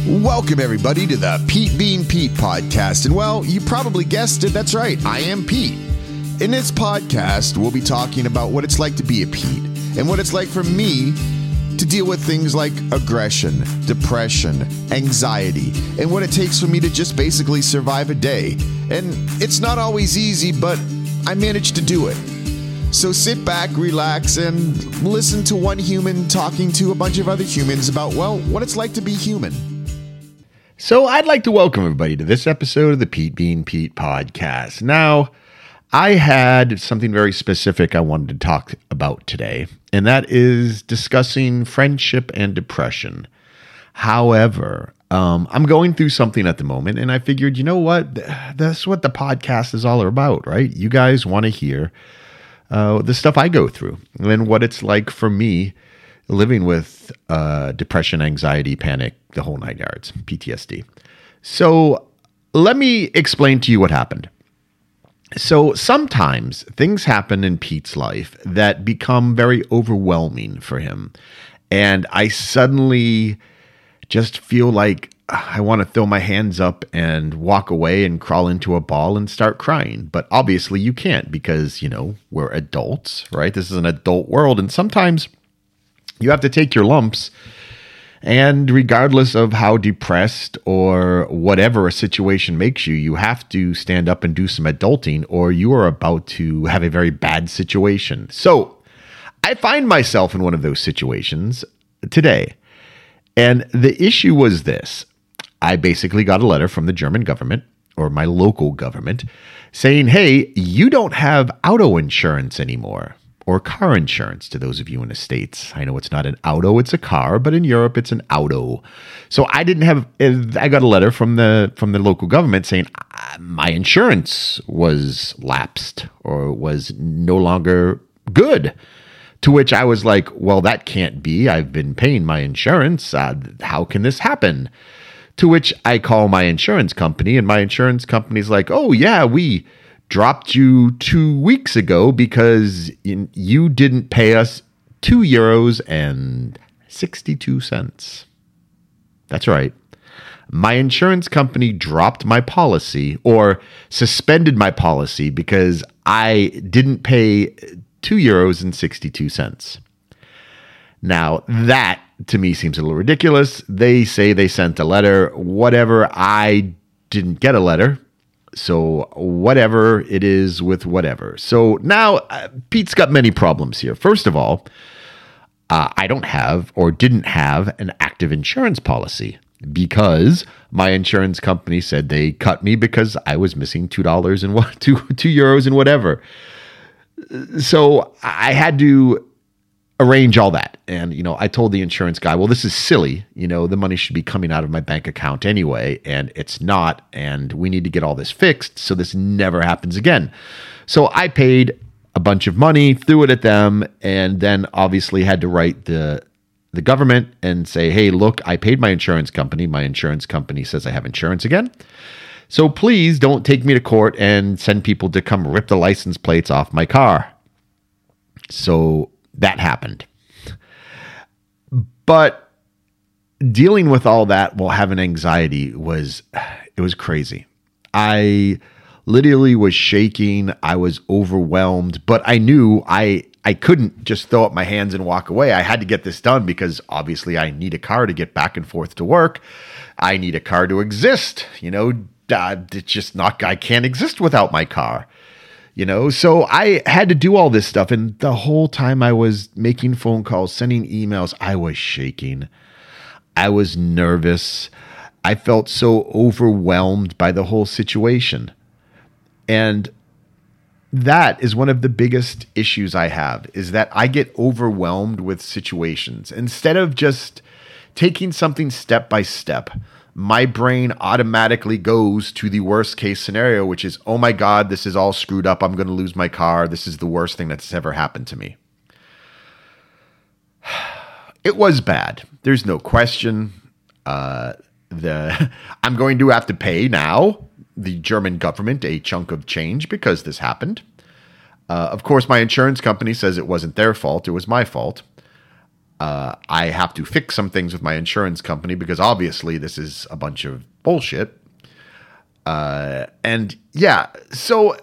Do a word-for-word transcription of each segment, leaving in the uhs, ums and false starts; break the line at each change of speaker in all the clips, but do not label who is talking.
Welcome, everybody, to the Pete Being Pete podcast. And, well, you probably guessed it. That's right. I am Pete. In this podcast, we'll be talking about what it's like to be a Pete and what it's like for me to deal with things like aggression, depression, anxiety, and what it takes for me to just basically survive a day. And it's not always easy, but I managed to do it. So sit back, relax, and listen to one human talking to a bunch of other humans about, well, what it's like to be human.
So I'd like to welcome everybody to this episode of the Pete Being Pete podcast. Now, I had something very specific I wanted to talk about today, and that is discussing friendship and depression. However, um, I'm going through something at the moment, and I figured, you know what? That's what the podcast is all about, right? You guys want to hear uh, the stuff I go through and what it's like for me living with uh, depression, anxiety, panic, the whole nine yards, P T S D. So let me explain to you what happened. So sometimes things happen in Pete's life that become very overwhelming for him. And I suddenly just feel like I want to throw my hands up and walk away and crawl into a ball and start crying. But obviously you can't because, you know, we're adults, right? This is an adult world. And sometimes you have to take your lumps. And regardless of how depressed or whatever a situation makes you, you have to stand up and do some adulting or you are about to have a very bad situation. So I find myself in one of those situations today. And the issue was this. I basically got a letter from the German government or my local government saying, hey, you don't have auto insurance anymore. Or car insurance to those of you in the States. I know it's not an auto, it's a car, but in Europe it's an auto. So I didn't have, I got a letter from the from the local government saying my insurance was lapsed or was no longer good. To which I was like, well, that can't be. I've been paying my insurance. Uh, how can this happen? To which I call my insurance company and my insurance company's like, oh yeah, we dropped you two weeks ago because you didn't pay us two euros and sixty-two cents. That's right. My insurance company dropped my policy or suspended my policy because I didn't pay two euros and sixty-two cents. Now, that to me seems a little ridiculous. They say they sent a letter, whatever. I didn't get a letter. So whatever it is with whatever. So now uh, Pete's got many problems here. First of all, uh, I don't have or didn't have an active insurance policy because my insurance company said they cut me because I was missing two dollars and what two two euros and whatever. So I had to arrange all that. And, you know, I told the insurance guy, well, this is silly. You know, the money should be coming out of my bank account anyway, and it's not. And we need to get all this fixed so this never happens again. So I paid a bunch of money, threw it at them, and then obviously had to write the the government and say, hey, look, I paid my insurance company. My insurance company says I have insurance again. So please don't take me to court and send people to come rip the license plates off my car. So that happened. But dealing with all that while having anxiety was, it was crazy. I literally was shaking. I was overwhelmed, but I knew I, I couldn't just throw up my hands and walk away. I had to get this done because obviously I need a car to get back and forth to work. I need a car to exist. You know, uh, it's just not, I can't exist without my car. You know, so I had to do all this stuff. And the whole time I was making phone calls, sending emails, I was shaking. I was nervous. I felt so overwhelmed by the whole situation. And that is one of the biggest issues I have, is that I get overwhelmed with situations. Instead of just taking something step by step, my brain automatically goes to the worst case scenario, which is, oh my God, this is all screwed up. I'm going to lose my car. This is the worst thing that's ever happened to me. It was bad. There's no question. Uh, the I'm going to have to pay now the German government a chunk of change because this happened. Uh, of course, my insurance company says it wasn't their fault. It was my fault. Uh, I have to fix some things with my insurance company because obviously this is a bunch of bullshit. Uh, and yeah, so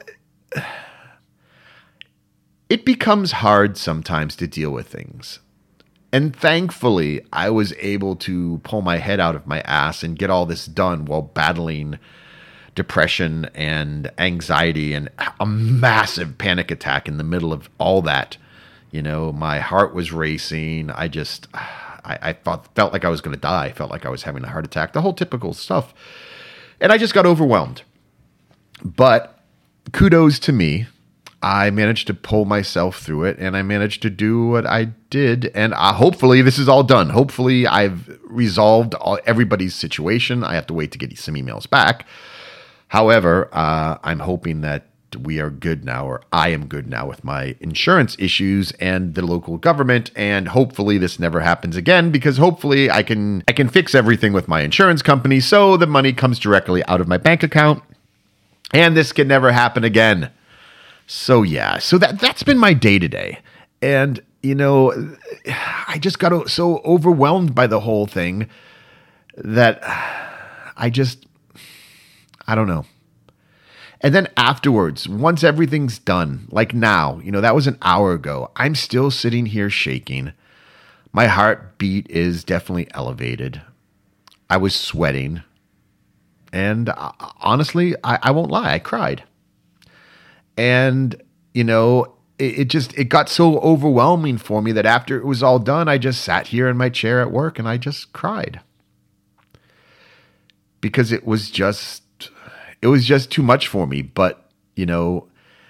it becomes hard sometimes to deal with things. And thankfully, I was able to pull my head out of my ass and get all this done while battling depression and anxiety and a massive panic attack in the middle of all that. You know, my heart was racing. I just, I, I thought, felt like I was going to die. I felt like I was having a heart attack, the whole typical stuff. And I just got overwhelmed. But kudos to me. I managed to pull myself through it, and I managed to do what I did. And uh, hopefully this is all done. Hopefully I've resolved all, everybody's situation. I have to wait to get some emails back. However, uh, I'm hoping that we are good now, or I am good now with my insurance issues and the local government, and hopefully this never happens again, because hopefully I can I can fix everything with my insurance company so the money comes directly out of my bank account, and this can never happen again. So yeah, so that that's been my day to day, and you know, I just got so overwhelmed by the whole thing that I just I don't know. And then afterwards, once everything's done, like now, you know, that was an hour ago, I'm still sitting here shaking. My heartbeat is definitely elevated. I was sweating. And uh, honestly, I, I won't lie, I cried. And, you know, it, it just, it got so overwhelming for me that after it was all done, I just sat here in my chair at work and I just cried. Because it was just, It was just too much for me. But, you know,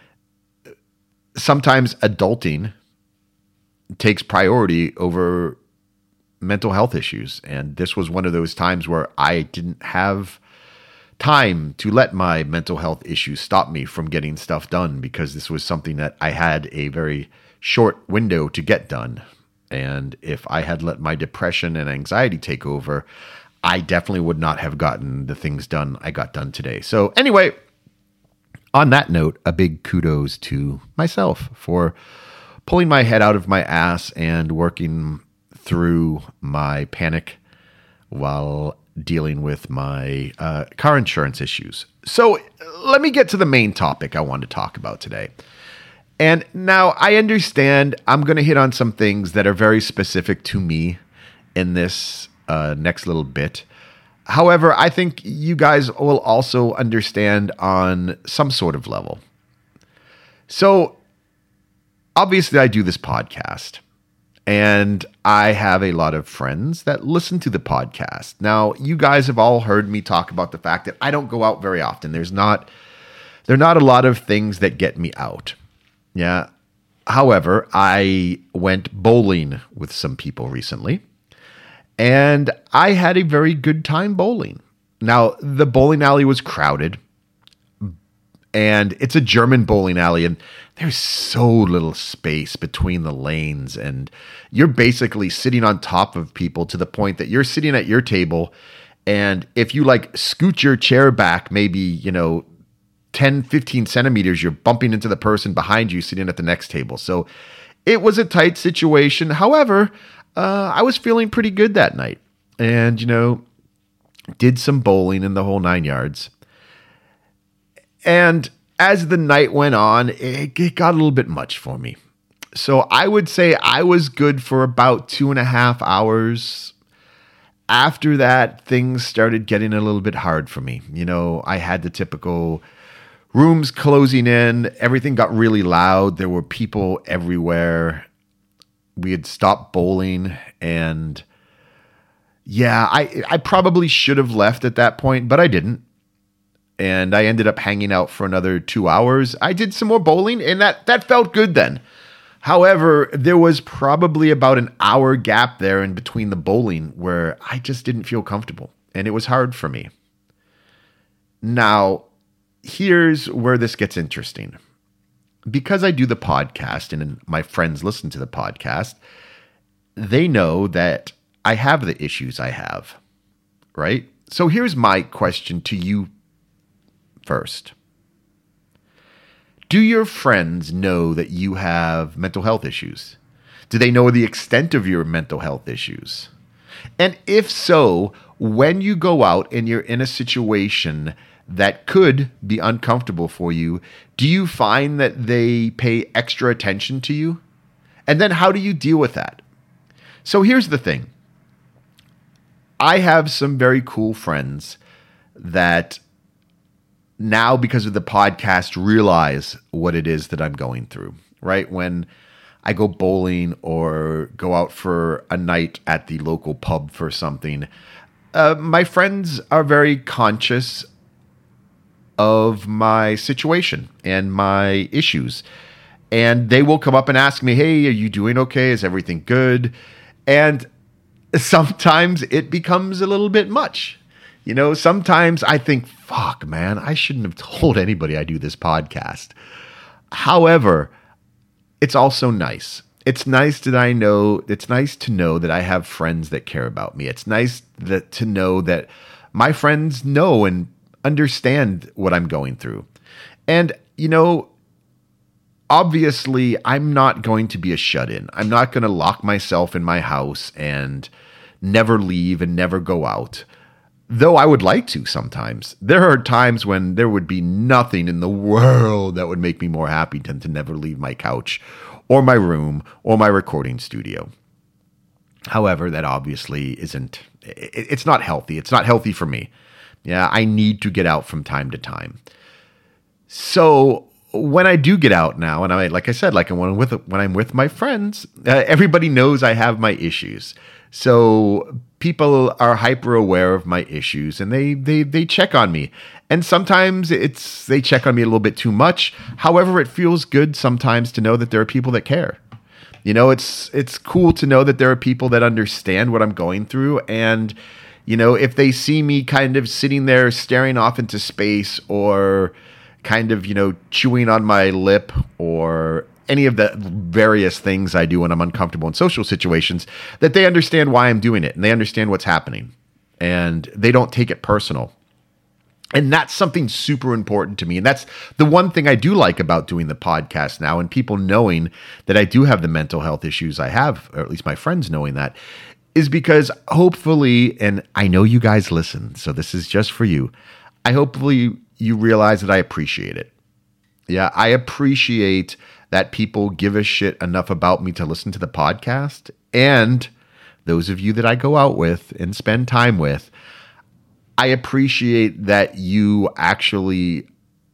sometimes adulting takes priority over mental health issues. And this was one of those times where I didn't have time to let my mental health issues stop me from getting stuff done, because this was something that I had a very short window to get done. And if I had let my depression and anxiety take over, I definitely would not have gotten the things done I got done today. So anyway, on that note, a big kudos to myself for pulling my head out of my ass and working through my panic while dealing with my uh, car insurance issues. So let me get to the main topic I want to talk about today. And now I understand I'm going to hit on some things that are very specific to me in this Uh, next little bit. However, I think you guys will also understand on some sort of level. So, obviously, I do this podcast, and I have a lot of friends that listen to the podcast. Now, you guys have all heard me talk about the fact that I don't go out very often. There's not, there are not a lot of things that get me out. Yeah. However, I went bowling with some people recently. And I had a very good time bowling. Now, the bowling alley was crowded. And it's a German bowling alley. And there's so little space between the lanes. And you're basically sitting on top of people to the point that you're sitting at your table. And if you like scoot your chair back, maybe, you know, ten, fifteen centimeters, you're bumping into the person behind you sitting at the next table. So it was a tight situation. However, Uh, I was feeling pretty good that night, and, you know, did some bowling in the whole nine yards. And as the night went on, it, it got a little bit much for me. So I would say I was good for about two and a half hours. After that, things started getting a little bit hard for me. You know, I had the typical rooms closing in. Everything got really loud. There were people everywhere. We had stopped bowling, and yeah, I I probably should have left at that point, but I didn't. And I ended up hanging out for another two hours. I did some more bowling, and that, that felt good then. However, there was probably about an hour gap there in between the bowling where I just didn't feel comfortable, and it was hard for me. Now, here's where this gets interesting. Because I do the podcast and my friends listen to the podcast, they know that I have the issues I have, right? So here's my question to you first. Do your friends know that you have mental health issues? Do they know the extent of your mental health issues? And if so, when you go out and you're in a situation that could be uncomfortable for you, do you find that they pay extra attention to you? And then how do you deal with that? So here's the thing. I have some very cool friends that now, because of the podcast, realize what it is that I'm going through, right? When I go bowling or go out for a night at the local pub for something, uh, my friends are very conscious of my situation and my issues. And they will come up and ask me, hey, are you doing okay? Is everything good? And sometimes it becomes a little bit much. You know, sometimes I think, fuck, man, I shouldn't have told anybody I do this podcast. However, it's also nice. It's nice that I know, it's nice to know that I have friends that care about me. It's nice that to know that my friends know and understand what I'm going through. And, you know, obviously, I'm not going to be a shut-in. I'm not going to lock myself in my house and never leave and never go out. Though I would like to sometimes. There are times when there would be nothing in the world that would make me more happy than to never leave my couch or my room or my recording studio. However, that obviously isn't, it's not healthy. It's not healthy for me. Yeah, I need to get out from time to time. So when I do get out now, and I, like I said, like when I'm with when I'm with my friends, uh, everybody knows I have my issues. So people are hyper aware of my issues, and they they they check on me. And sometimes it's they check on me a little bit too much. However, it feels good sometimes to know that there are people that care. You know, it's it's cool to know that there are people that understand what I'm going through, and you know, if they see me kind of sitting there staring off into space or kind of, you know, chewing on my lip or any of the various things I do when I'm uncomfortable in social situations, that they understand why I'm doing it and they understand what's happening and they don't take it personal. And that's something super important to me. And that's the one thing I do like about doing the podcast now, and people knowing that I do have the mental health issues I have, or at least my friends knowing that, is because hopefully, and I know you guys listen, so this is just for you, I hopefully you realize that I appreciate it. Yeah, I appreciate that people give a shit enough about me to listen to the podcast. And those of you that I go out with and spend time with, I appreciate that you actually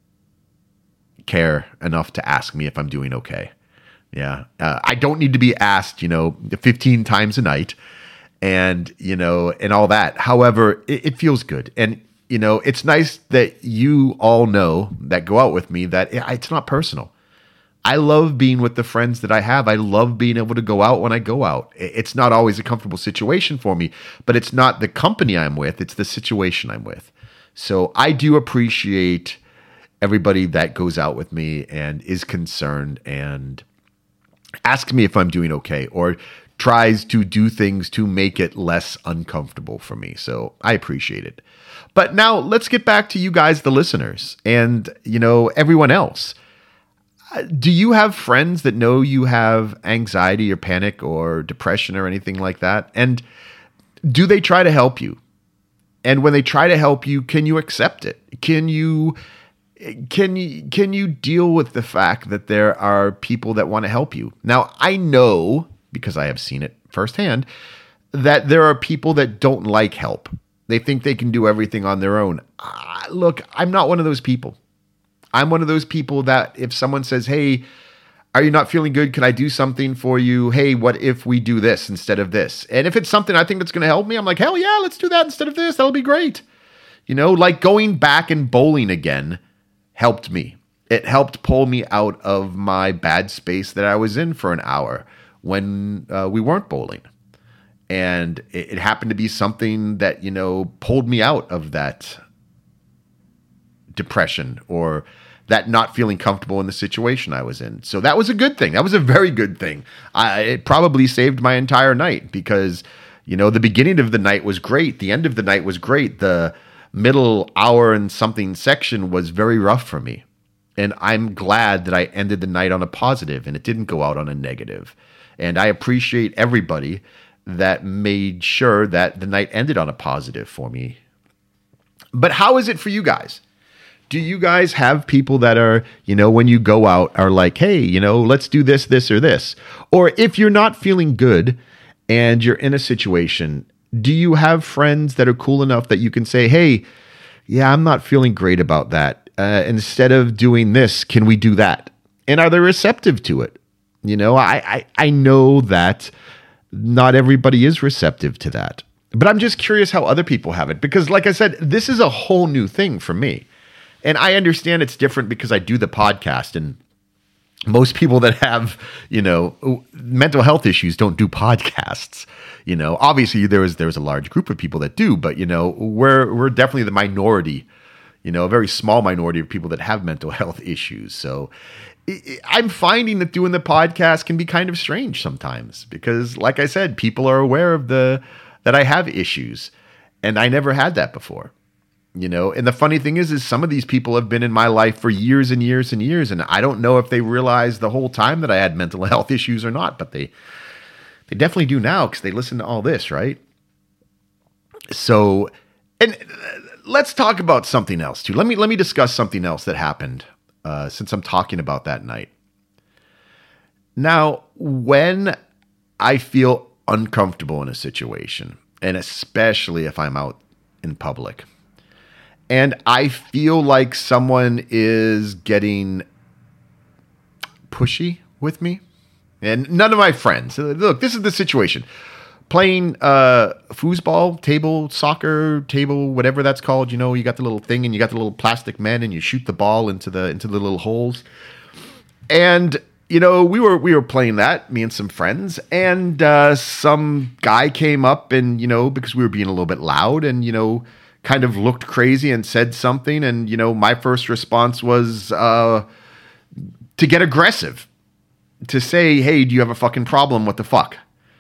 care enough to ask me if I'm doing okay. Yeah, uh, I don't need to be asked, you know, fifteen times a night and, you know, and all that. However, it, it feels good. And, you know, it's nice that you all know that go out with me that it's not personal. I love being with the friends that I have. I love being able to go out when I go out. It's not always a comfortable situation for me, but it's not the company I'm with. It's the situation I'm with. So I do appreciate everybody that goes out with me and is concerned and asks me if I'm doing okay or tries to do things to make it less uncomfortable for me. So I appreciate it. But now let's get back to you guys, the listeners, and, you know, everyone else. Do you have friends that know you have anxiety or panic or depression or anything like that? And do they try to help you? And when they try to help you, can you accept it? Can you can you can you deal with the fact that there are people that want to help you? Now, I know, because I have seen it firsthand, that there are people that don't like help. They think they can do everything on their own. Uh, look, I'm not one of those people. I'm one of those people that if someone says, hey, are you not feeling good? Can I do something for you? Hey, what if we do this instead of this? And if it's something I think that's going to help me, I'm like, hell yeah, let's do that instead of this. That'll be great. You know, like going back and bowling again helped me. It helped pull me out of my bad space that I was in for an hour when uh, we weren't bowling. And it, it happened to be something that, you know, pulled me out of that depression or that not feeling comfortable in the situation I was in. So that was a good thing. That was a very good thing. I, it probably saved my entire night because, you know, the beginning of the night was great. The end of the night was great. The middle hour and something section was very rough for me. And I'm glad that I ended the night on a positive and it didn't go out on a negative. And I appreciate everybody that made sure that the night ended on a positive for me. But how is it for you guys? Do you guys have people that are, you know, when you go out are like, hey, you know, let's do this, this, or this? Or if you're not feeling good and you're in a situation, do you have friends that are cool enough that you can say, hey, yeah, I'm not feeling great about that. Uh, instead of doing this, can we do that? And are they receptive to it? You know, I, I, I know that not everybody is receptive to that. But I'm just curious how other people have it. Because like I said, this is a whole new thing for me. And I understand it's different because I do the podcast, and most people that have, you know, mental health issues don't do podcasts. You know, obviously there is there's a large group of people that do, but you know, we're we're definitely the minority, you know, a very small minority of people that have mental health issues. So I'm finding that doing the podcast can be kind of strange sometimes because, like I said, people are aware of the that I have issues, and I never had that before. You know, and the funny thing is, is some of these people have been in my life for years and years and years, and I don't know if they realized the whole time that I had mental health issues or not, but they they definitely do now because they listen to all this, right? So, and let's talk about something else too. Let me let me discuss something else that happened uh, since I'm talking about that night. Now, when I feel uncomfortable in a situation, and especially if I'm out in public, and I feel like someone is getting pushy with me, and none of my friends. Look, this is the situation. Playing uh, foosball, table soccer, table, whatever that's called. You know, you got the little thing, and you got the little plastic men, and you shoot the ball into the into the little holes. And you know, we were we were playing that, me and some friends, and uh, some guy came up, and you know, because we were being a little bit loud, and you know, kind of looked crazy and said something. And, you know, my first response was uh, to get aggressive, to say, hey, do you have a fucking problem? What the fuck?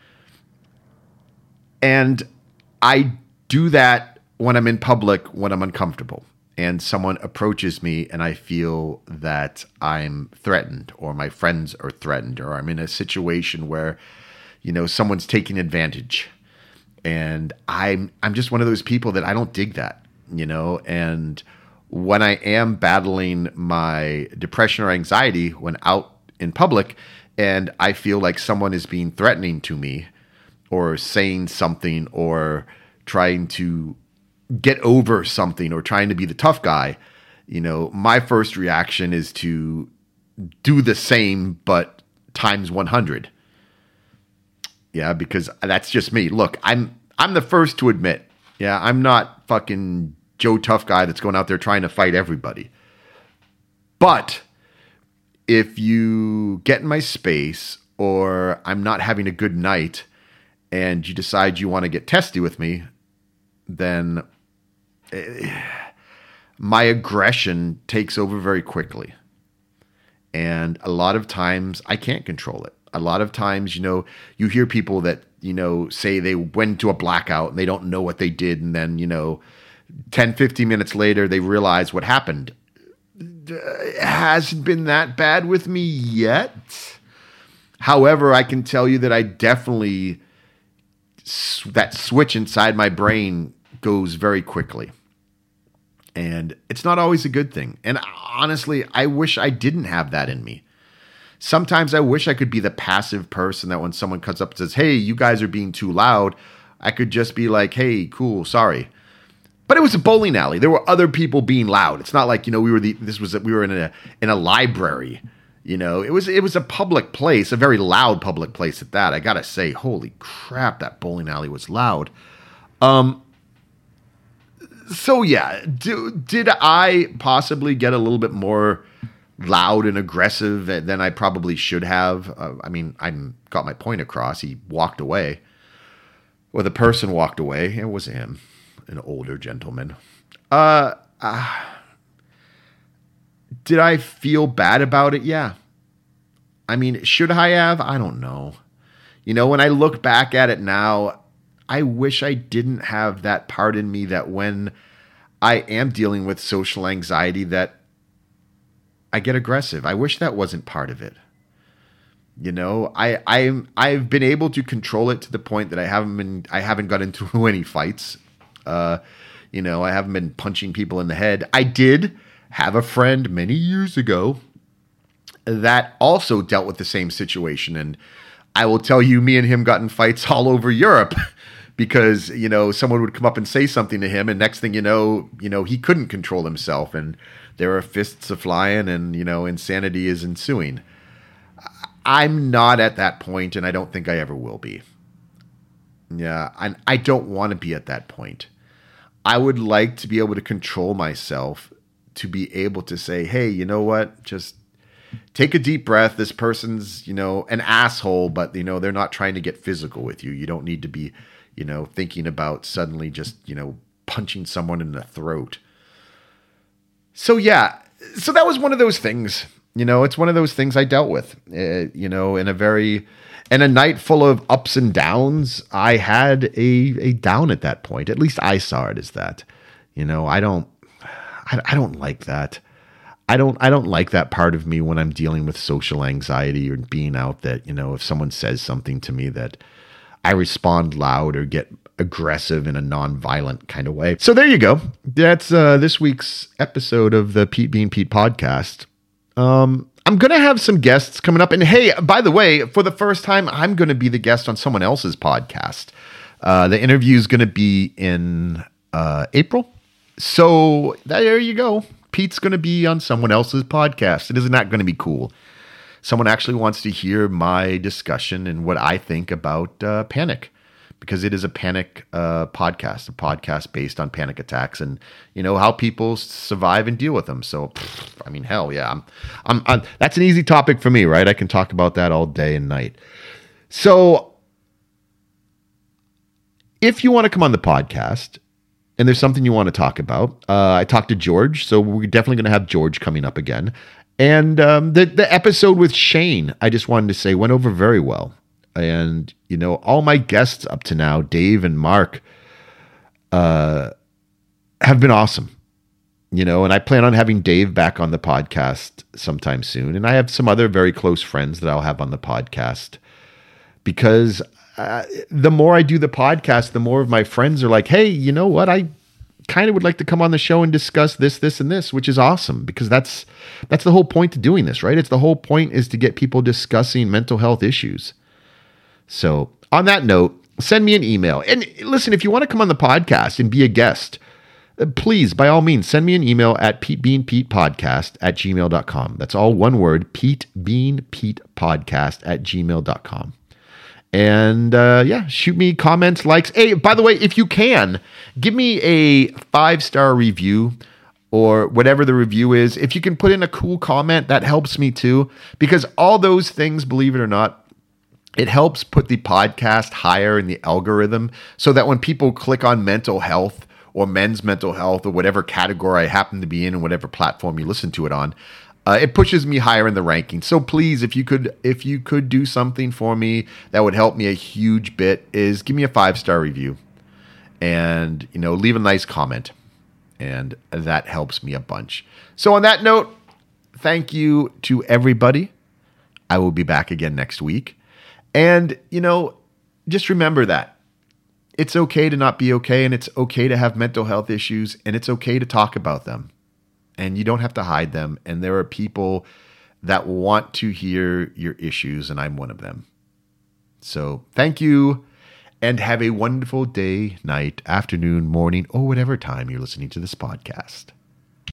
And I do that when I'm in public, when I'm uncomfortable and someone approaches me and I feel that I'm threatened or my friends are threatened or I'm in a situation where, you know, someone's taking advantage. And I'm I'm just one of those people that I don't dig that, you know. And when I am battling my depression or anxiety when out in public and I feel like someone is being threatening to me or saying something or trying to get over something or trying to be the tough guy, you know, my first reaction is to do the same but times one hundred. Yeah, because that's just me. Look, I'm I'm the first to admit, yeah, I'm not fucking Joe Tough Guy that's going out there trying to fight everybody. But if you get in my space or I'm not having a good night and you decide you want to get testy with me, then my aggression takes over very quickly. And a lot of times I can't control it. A lot of times, you know, you hear people that, you know, say they went to a blackout and they don't know what they did. And then, you know, ten, fifteen minutes later, they realize what happened. It hasn't been that bad with me yet. However, I can tell you that I definitely, that switch inside my brain goes very quickly. And it's not always a good thing. And honestly, I wish I didn't have that in me. Sometimes I wish I could be the passive person that when someone comes up and says, hey, you guys are being too loud, I could just be like, hey, cool, sorry. But it was a bowling alley. There were other people being loud. It's not like, you know, we were the, this was, we were in a, in a library, you know, it was, it was a public place, a very loud public place at that. I got to say, holy crap, that bowling alley was loud. Um, so yeah, do, did I possibly get a little bit more loud and aggressive than I probably should have? Uh, I mean, I got my point across. He walked away. Well, the person walked away. It was him, an older gentleman. Uh, uh, did I feel bad about it? Yeah. I mean, should I have? I don't know. You know, when I look back at it now, I wish I didn't have that part in me that when I am dealing with social anxiety that I get aggressive. I wish that wasn't part of it. You know, I I'm I've been able to control it to the point that I haven't been I haven't got into any fights. Uh, you know, I haven't been punching people in the head. I did have a friend many years ago that also dealt with the same situation, and I will tell you, me and him got in fights all over Europe because, you know, someone would come up and say something to him, and next thing you know, you know, he couldn't control himself, and there are fists a flying, and, you know, insanity is ensuing. I'm not at that point, and I don't think I ever will be. Yeah, I, I don't want to be at that point. I would like to be able to control myself, to be able to say, hey, you know what, just take a deep breath. This person's, you know, an asshole, but, you know, they're not trying to get physical with you. You don't need to be, you know, thinking about suddenly just, you know, punching someone in the throat. So, yeah, so that was one of those things. You know, it's one of those things I dealt with, uh, you know, in a very, in a night full of ups and downs. I had a, a down at that point. At least I saw it as that. You know, I don't, I, I don't like that. I don't, I don't like that part of me when I'm dealing with social anxiety or being out, that, you know, if someone says something to me, that I respond loud or get aggressive in a non-violent kind of way. So there you go. That's uh, this week's episode of the Pete Bean Pete podcast. Um, I'm going to have some guests coming up. And hey, by the way, for the first time, I'm going to be the guest on someone else's podcast. Uh, the interview is going to be in uh, April. So there you go. Pete's going to be on someone else's podcast. And isn't that going to be cool? Someone actually wants to hear my discussion and what I think about uh, panic. Because it is a panic uh, podcast, a podcast based on panic attacks and, you know, how people survive and deal with them. So, pff, I mean, hell yeah, I'm, I'm, I'm, that's an easy topic for me, right? I can talk about that all day and night. So if you want to come on the podcast and there's something you want to talk about, uh, I talked to George, so we're definitely going to have George coming up again. And um, the, the episode with Shane, I just wanted to say, went over very well. And, you know, all my guests up to now, Dave and Mark, uh, have been awesome. You know, and I plan on having Dave back on the podcast sometime soon. And I have some other very close friends that I'll have on the podcast. Because uh, the more I do the podcast, the more of my friends are like, hey, you know what? I kind of would like to come on the show and discuss this, this, and this, which is awesome. Because that's that's the whole point to doing this, right? It's the whole point is to get people discussing mental health issues. So on that note, send me an email. And listen, if you want to come on the podcast and be a guest, please, by all means, send me an email at petebeanpetepodcast at gmail dot com. That's all one word, petebeanpetepodcast at gmail dot com. And uh, yeah, shoot me comments, likes. Hey, by the way, if you can, give me a five-star review or whatever the review is. If you can put in a cool comment, that helps me too. Because all those things, believe it or not, it helps put the podcast higher in the algorithm so that when people click on mental health or men's mental health or whatever category I happen to be in and whatever platform you listen to it on, uh, it pushes me higher in the ranking. So please, if you could, if you could do something for me that would help me a huge bit, is give me a five-star review and, you know, leave a nice comment, and that helps me a bunch. So on that note, thank you to everybody. I will be back again next week. And, you know, just remember that it's okay to not be okay, and it's okay to have mental health issues, and it's okay to talk about them, and you don't have to hide them. And there are people that want to hear your issues, and I'm one of them. So thank you, and have a wonderful day, night, afternoon, morning, or whatever time you're listening to this podcast.